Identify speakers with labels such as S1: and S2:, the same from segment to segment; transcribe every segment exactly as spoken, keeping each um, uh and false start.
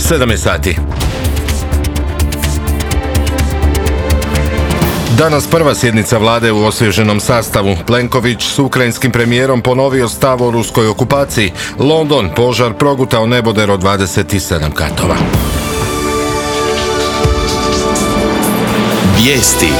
S1: sedam je sati. Danas prva sjednica vlade u osvježenom sastavu. Plenković s ukrajinskim premijerom ponovio stav o ruskoj okupaciji. London, požar progutao neboder od dvadeset sedam katova.
S2: Vijesti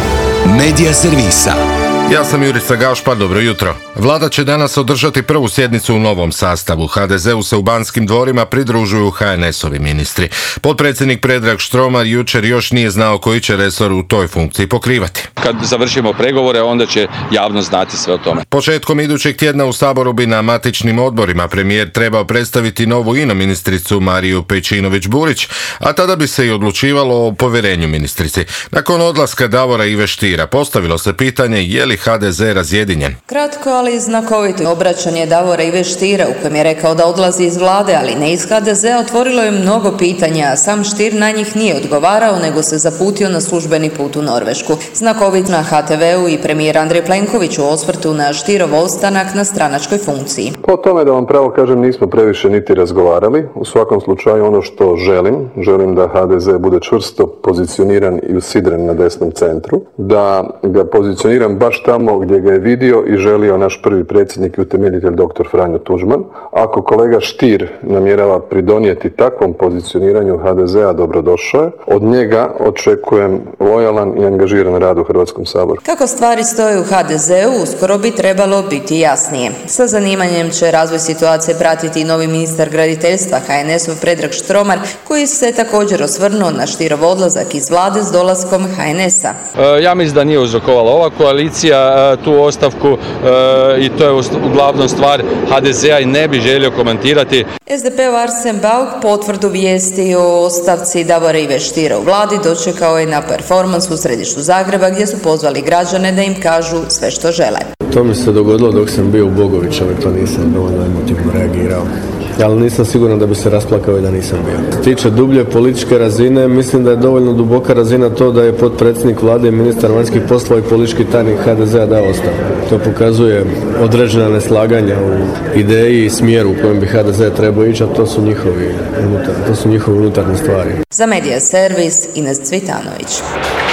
S2: Medija servisa.
S1: Ja sam Jurica Gaušpar, dobro jutro. Vlada će danas održati prvu sjednicu u novom sastavu. ha de zeu se u Banskim dvorima pridružuju ha en esovi ministri. Potpredsjednik Predrag Štromar jučer još nije znao koji će resor u toj funkciji pokrivati.
S3: Kad završimo pregovore, onda će javnost znati sve o tome.
S1: Početkom idućeg tjedna u Saboru bi na matičnim odborima premijer trebao predstaviti novu ino ministricu Mariju Pejčinović-Burić, a tada bi se i odlučivalo o povjerenju ministrici. Nakon odlaska Davora Ive Stiera postavilo se pitanje je li ha de ze razjedinjen.
S4: Kratko, ali znakovito obraćanje Davora Ive Stiera u kojem je rekao da odlazi iz vlade, ali ne iz ha de zea, otvorilo je mnogo pitanja, a sam Stier na njih nije odgovarao, nego se zaputio na službeni put u Norvešku. Znakovit na ha te veu i premijer Andrej Plenković u osvrtu na Stierov ostanak na stranačkoj funkciji.
S5: Po tome, da vam pravo kažem, nismo previše niti razgovarali. U svakom slučaju ono što želim, želim da ha de ze bude čvrsto pozicioniran i usidren na desnom centru, da ga pozicioniram baš tamo gdje ga je vidio i želio naš prvi predsjednik i utemeljitelj doktor Franjo Tuđman. Ako kolega Stier namjerava pridonijeti takvom pozicioniranju ha de zea, dobrodošao je. Od njega očekujem lojalan i angažiran rad u Hrvatskom saboru.
S4: Kako stvari stoje u ha de zeu, uskoro bi trebalo biti jasnije. Sa zanimanjem će razvoj situacije pratiti i novi ministar graditeljstva ha en esov Predrag Štromar, koji se također osvrnuo na Stierov odlazak iz vlade s dolaskom ha en esa.
S3: E, ja mislim da nije uzrokovala ova koalicija tu ostavku e, i to je uglavnom stvar ha de zea i ne bi želio komentirati.
S4: es de pe-ov Arsen Bauk potvrdu vijesti o ostavci Davora Ive Stiera u vladi dočekao je na performans u središtu Zagreba, gdje su pozvali građane da im kažu sve što žele.
S6: To mi se dogodilo dok sam bio u Bogovićevoj, pa nisam dovoljno emotivno reagirao. Ali nisam siguran da bi se rasplakao i da nisam bio. Što se tiče dublje političke razine, mislim da je dovoljno duboka razina to da je potpredsjednik vlade i ministar vanjskih poslova i politički tajnik ha de zea dao ostavku. To pokazuje određena neslaganja u ideji i smjeru u kojem bi ha de ze trebao ići, a to su njihovi unutar, to su njihove unutarnje stvari.
S4: Za Medija servis Ines Cvitanović.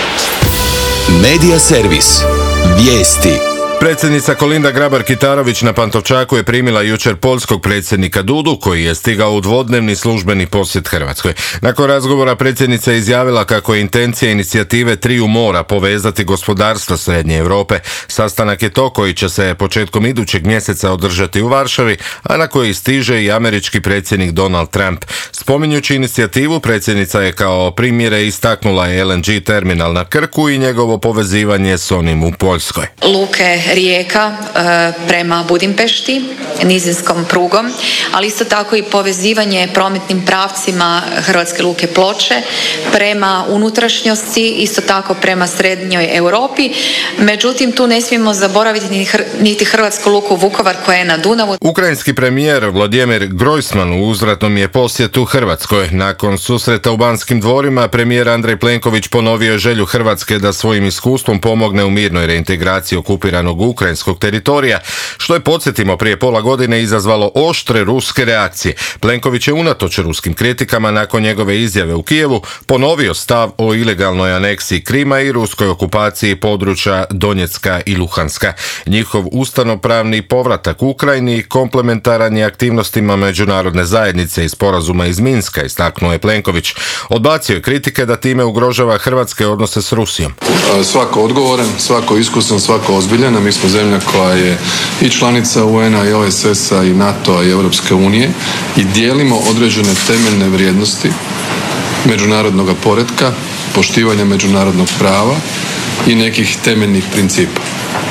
S2: Medija servis. Vijesti.
S1: Predsjednica Kolinda Grabar-Kitarović na Pantovčaku je primila jučer poljskog predsjednika Dudu, koji je stigao u dvodnevni službeni posjet Hrvatskoj. Nakon razgovora predsjednica je izjavila kako je intencija inicijative Triju mora povezati gospodarstva Srednje Europe. Sastanak je to koji će se početkom idućeg mjeseca održati u Varšavi, a na koji stiže i američki predsjednik Donald Trump. Spominjući inicijativu, predsjednica je kao primjere istaknula el en ge terminal na Krku i njegovo povezivanje s onim u Poljskoj.
S7: Luke Rijeka e, prema Budimpešti, nizinskom prugom, ali isto tako i povezivanje prometnim pravcima Hrvatske luke Ploče prema unutrašnjosti, isto tako prema Srednjoj Europi. Međutim, tu ne smijemo zaboraviti niti Hrvatsku luku Vukovar koja je na Dunavu.
S1: Ukrajinski premijer Vladimir Grojsman u uzvratnom je posjetu Hrvatskoj. Nakon susreta u Banskim dvorima, premijer Andrej Plenković ponovio je želju Hrvatske da svojim iskustvom pomogne u mirnoj reintegraciji okupiranog ukrajinskog teritorija, što je, podsjetimo, prije pola godine izazvalo oštre ruske reakcije. Plenković je unatoč ruskim kritikama nakon njegove izjave u Kijevu ponovio stav o ilegalnoj aneksiji Krima i ruskoj okupaciji područja Donjecka i Luhanska. Njihov ustavnopravni povratak u Ukrajini komplementaran je aktivnostima međunarodne zajednice i sporazuma iz Minska, istaknuo je Plenković. Odbacio je kritike da time ugrožava hrvatske odnose s Rusijom.
S5: Svako odgovoran, svako iskusan, svako ozbiljan, a mi smo zemlja koja je i članica u en a i o es es-a i NATO-a i Europske unije i dijelimo određene temeljne vrijednosti međunarodnog poretka, poštivanja međunarodnog prava i nekih temeljnih principa.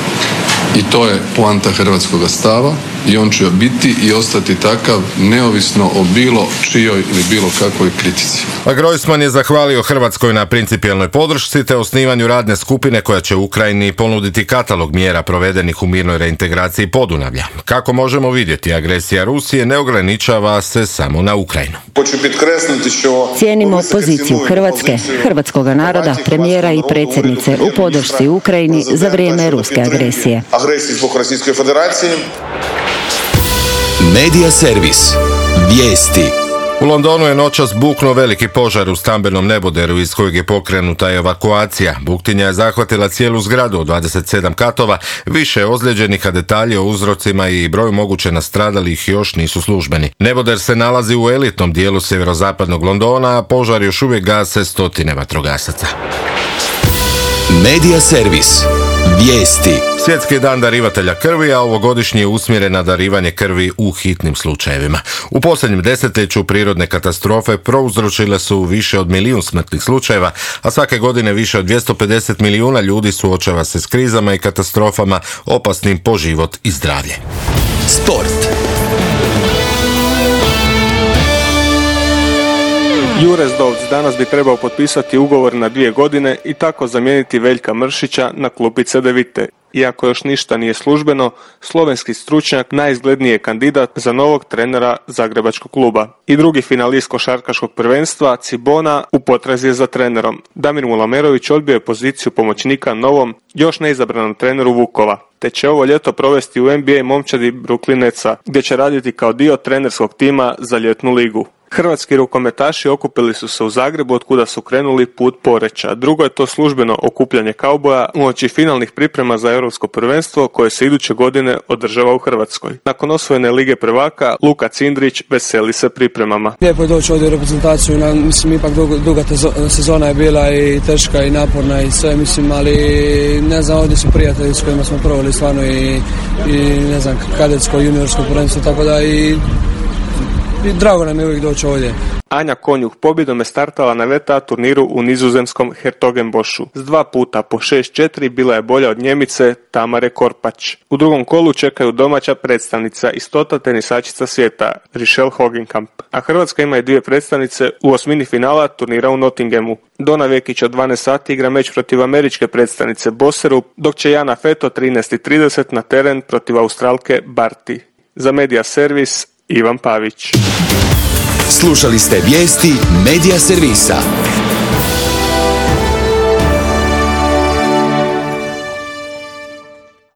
S5: I to je poanta hrvatskog stava i on će biti i ostati takav neovisno o bilo čijoj ili bilo kakvoj kritici.
S1: A Grojsman je zahvalio Hrvatskoj na principijelnoj podršci te osnivanju radne skupine koja će Ukrajini ponuditi katalog mjera provedenih u mirnoj reintegraciji Podunavlja. Kako možemo vidjeti, agresija Rusije ne ograničava se samo na Ukrajinu.
S8: Cijenimo poziciju Hrvatske, hrvatskog naroda, premijera i predsjednice u podršci Ukrajini za vrijeme ruske agresije.
S2: Medija servis. Vijesti.
S1: U Londonu je noćas buknuo veliki požar u stambenom neboderu iz kojeg je pokrenuta evakuacija. Buktinja je zahvatila cijelu zgradu od dvadeset sedam katova, više je ozlijeđenih, a detalji o uzrocima i broju moguće nastradalih još nisu službeni. Neboder se nalazi u elitnom dijelu sjeverozapadnog Londona, a požar još uvijek gase stotine vatrogasaca.
S2: Medija servis. Vijesti.
S1: Svjetski dan darivatelja krvi, a ovogodišnji je usmjeren na darivanje krvi u hitnim slučajevima. U posljednjem desetljeću prirodne katastrofe prouzročile su više od milijun smrtnih slučajeva, a svake godine više od dvjesto pedeset milijuna ljudi suočava se s krizama i katastrofama opasnim po život i zdravlje.
S2: Sport.
S9: Jure Zdovc danas bi trebao potpisati ugovor na dvije godine i tako zamijeniti Veljka Mršića na klupi Cedevite. Iako još ništa nije službeno, slovenski stručnjak najizgledniji je kandidat za novog trenera zagrebačkog kluba. I drugi finalist košarkaškog prvenstva, Cibona, u potrazi je za trenerom. Damir Mulamerović odbio je poziciju pomoćnika novom, još neizabranom treneru Vukova, te će ovo ljeto provesti u N B A momčadi Brooklyn Netsa, gdje će raditi kao dio trenerskog tima za ljetnu ligu. Hrvatski rukometaši okupili su se u Zagrebu, od kuda su krenuli put Poreča. Drugo je to službeno okupljanje kauboja uoči finalnih priprema za europsko prvenstvo koje se iduće godine održava u Hrvatskoj. Nakon osvojene Lige prvaka, Luka Cindrić veseli se pripremama.
S10: Lijepo je doći ovdje u reprezentaciju, na, mislim ipak duga, duga sezona je bila i teška i naporna i sve, mislim, ali ne znam, ovdje su prijatelji s kojima smo proveli stvarno i, i ne znam, kadetsko, juniorsko prvenstvo, tako da i I drago nam je uvijek doći ovdje.
S9: Anja Konjuh pobjedom je startala na V T A turniru u nizozemskom Hertogenbošu. S dva puta po šest četiri bila je bolja od Njemice Tamare Korpać. U drugom kolu čekaju domaća predstavnica i stota tenisačica svijeta, Richelle Hogenkamp. A Hrvatska ima i dvije predstavnice u osmini finala turnira u Nottinghamu. Dona Vekić od dvanaest sati igra meč protiv američke predstavnice Bosseru, dok će Jana Feto trinaest trideset na teren protiv Australke Barty. Za Medija servis Ivan Pavić.
S2: Slušali ste vijesti Medija servisa.